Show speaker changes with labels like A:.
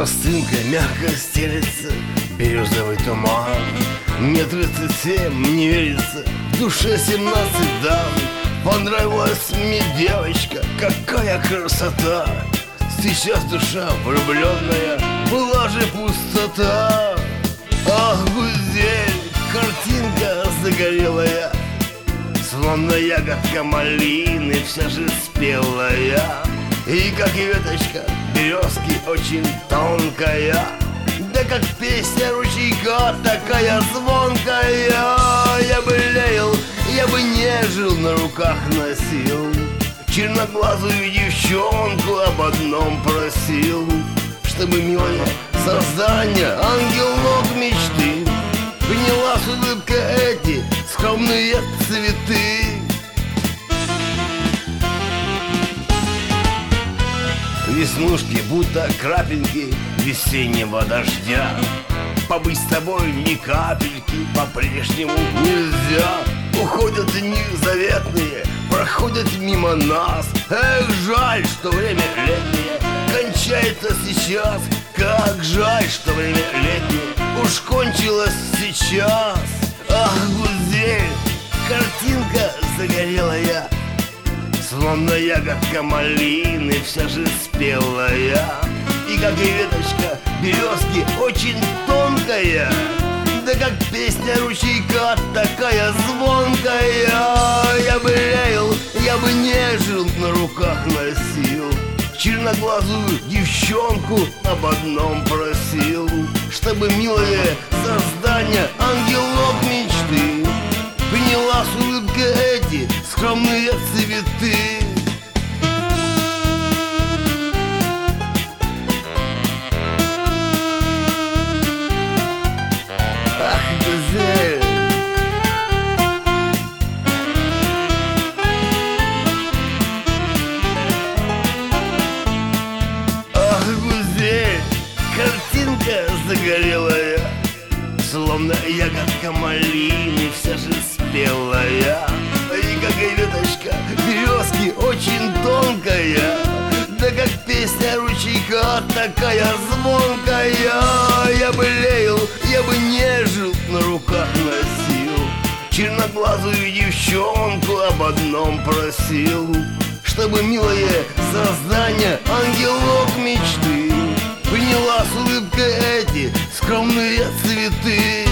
A: Простынка мягко стелется, бирюзовый туман. Мне 37, не верится, в душе 17 дам. Понравилась мне девочка, какая красота. Сейчас душа влюбленная, была же пустота. Ах, гузель, картинка загорелая, словно ягодка малины, вся же спелая. И как веточка березки очень тонкая, да как песня ручейка такая звонкая. Я бы леял, я бы нежил, на руках носил, черноглазую девчонку об одном просил, чтобы милое создание, ангел ног мечты, приняла с улыбкой эти скромные цветы. Веснушки, будто крапинки весеннего дождя. Побыть с тобой ни капельки по-прежнему нельзя. Уходят дни заветные, проходят мимо нас. Эх, жаль, что время летнее кончается сейчас. Как жаль, что время летнее уж кончилось сейчас. Ах, гузель, картинка загорелая, словно ягодка малины, вся же спелая. И как веточка березки очень тонкая, да как песня ручейка такая звонкая. Я бы леял, я бы нежил, на руках носил, черноглазую девчонку об одном просил, чтобы милое создание, ангел ног мечты, приняла с улыбкой эти скромные цветы. Ах, гузель, ах, гузель, картинка загорелая, словно ягодка малины, вся же спелая. И как веточка березки очень тонкая, да как песня ручейка такая звонкая. Я бы леял, я бы нежил, на руках носил, черноглазую девчонку об одном просил, чтобы милое создание, ангел ног мечты, приняла с улыбкой эти скромные цветы.